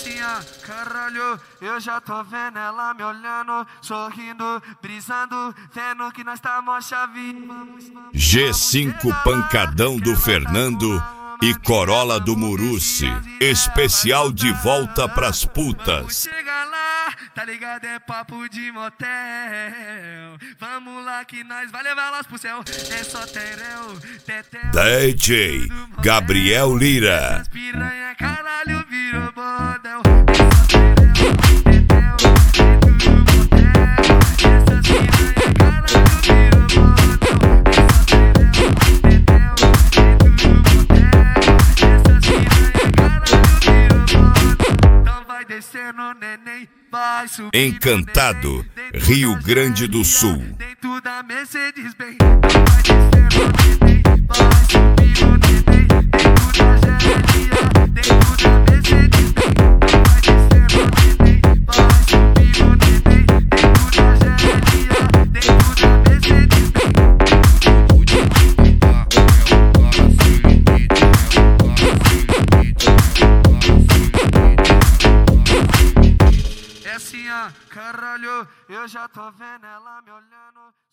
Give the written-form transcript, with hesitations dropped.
assim, ó, caralho, eu já tô vendo ela me olhando, sorrindo, brisando, vendo que nós tá mó chave. G5 pancadão do Fernando e Corolla do Muruci, especial de volta pras putas. Chega lá, tá ligado? É papo de motel. Vamos lá que nós vai levar elas pro céu. É só tereu, tetel. DJ Gabriel Lira. Essas piranha, caralho, virou bordel. Encantado, Rio Grande do Sul. Dentro da Mercedes Benz, vai descendo o neném, vai subir o neném. Dentro da geleria, dentro da Mercedes Benz, vai descendo o neném, vai subir o neném. Dentro da geleria, dentro da Mercedes Benz. É assim, ó, caralho, eu já tô vendo ela me olhando.